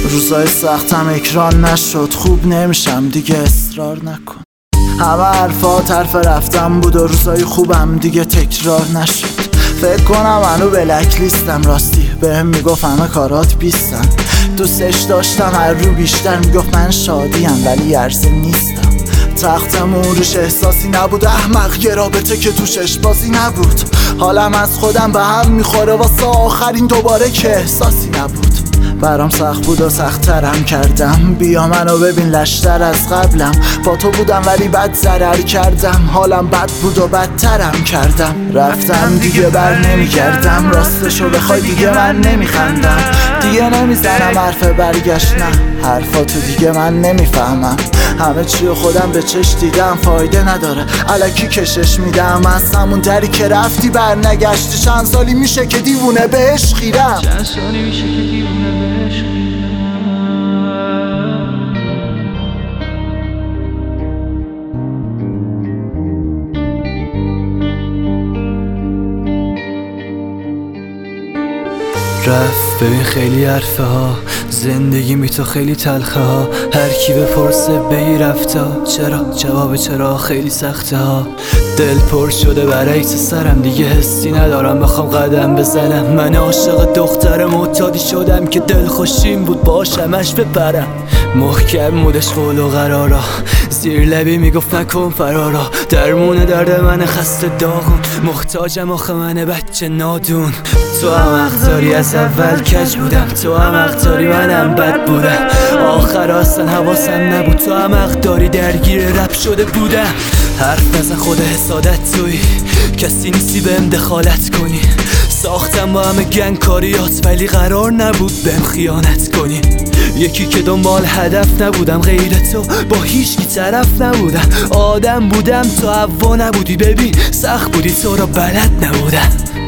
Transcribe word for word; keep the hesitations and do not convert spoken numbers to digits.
روزای سختم اکران نشد، خوب نمیشم دیگه اصرار نکن. همه حرفات حرف رفتم بود و روزای خوبم دیگه تکرار نشد. فکر کنم منو بلک لیستم، راستی بهم میگفت همه کارات بیستن. دوستش داشتم هر رو بیشتر، میگفت من شادیم ولی عرضه نیستم. تختمون روش احساسی نبود، احمق یه رابطه که توش بازی نبود. حالم از خودم به هم میخوره واسه آخرین دوباره که احساسی نبود. برام سخت بود و سخت‌ترم کردم، بیا منو ببین لشتر از قبلم. با تو بودم ولی بد ضرر کردم، حالم بد بود و بدترم کردم. رفتم دیگه بر نمیگردم، راستشو بخوای دیگه من نمیخندم. دیگه نمیزنم حرف برگشت، نه حرفاتو دیگه من نمیفهمم. همه چیو خودم به چش دیدم، فایده نداره الکی کشش میدم. از همون دری که رفتی بر نگشتی، چند سالی میشه که دیوونه بهش خیرم. چند سالی میشه که دیوونه بهش خیرم. رفت ببین خیلی حرفه ها، زندگی می تو خیلی تلخه ها. هر کی بپرسه بگی رفته، چرا جواب چرا خیلی سخته ها. دل پر شده برای سرم، دیگه حسی ندارم بخوام قدم بزنم. من عاشق دختر معتادی شدم که دل خوشیم بود باشمش بپرم. محکم بودش قول و قرارا، زیر لبی میگفت نکن فرارا. درمون درد من خسته داغون، محتاجم آخه من بچه نادون. تو هم حق داری از اول کج بودم، تو هم حق داری منم بد بودم. آخر اصلا حواسم نبود، تو هم حق داری درگیر رپ شده بودم. حرف نزن خود حسادت توی، کسی نیستی بهم دخالت کنی. ساختم با همه گنگ کاریات ولی قرار نبود بهم خیانت کنی. یکی که دنبال هدف نبودم، غیر تو با هیچ کی طرف نبودم. آدم بودم تو حوا نبودی، ببین سخت بودی تو را بلد نبودم.